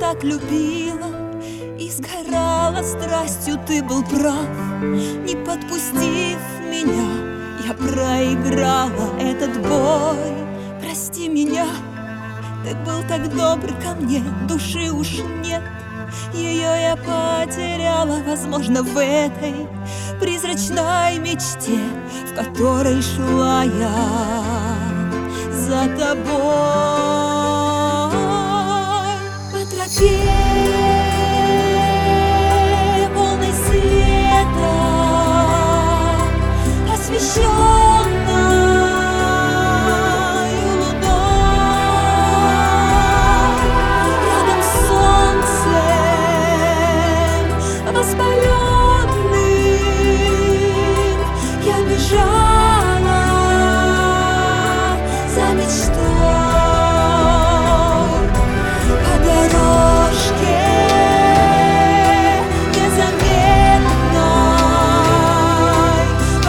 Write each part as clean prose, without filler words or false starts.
так любила и сгорала страстью, ты был прав. Не подпустив меня, я проиграла этот бой. Прости меня, ты был так добр ко мне, души уж нет. Ее я потеряла, возможно, в этой призрачной мечте, в которой шла я за тобой по тропе, полной света, освещенной луной. Рядом с солнцем воспаленным я бежала за мечтой по дорожке незаметной, по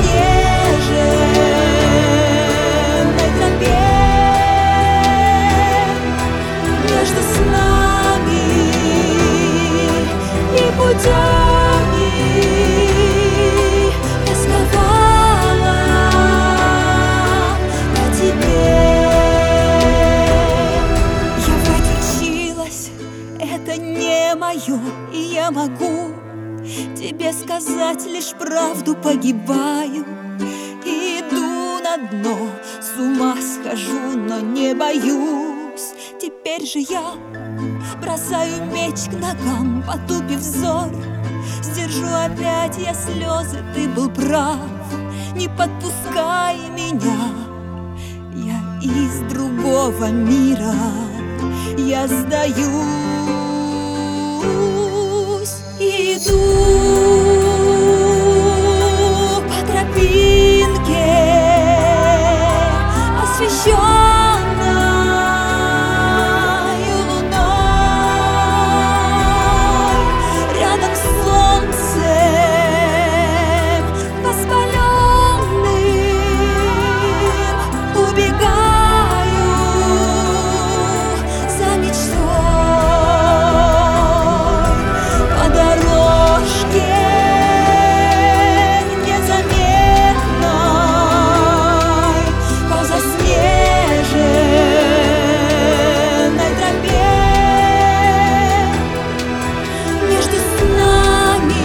заснеженной тропе. Между снами и путями тосковала по тебе. Я врать училась, это не мое, и я могу тебе сказать лишь правду. Погибаю и иду на дно, с ума схожу, но не боюсь. Теперь же я бросаю меч к ногам, потупив взор. Сдержу опять я слезы, ты был прав. Не подпускай меня, я из другого мира, я сдаюсь. Иду по тропинке, освещенной луной. Рядом с солнцем воспаленным убегаю за мечтой по дорожке незаметной, по заснеженной тропе. Между снами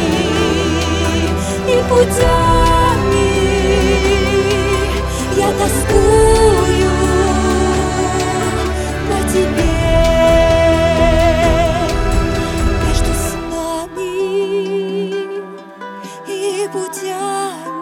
и путями я тоскую по тебе. Между снами и путями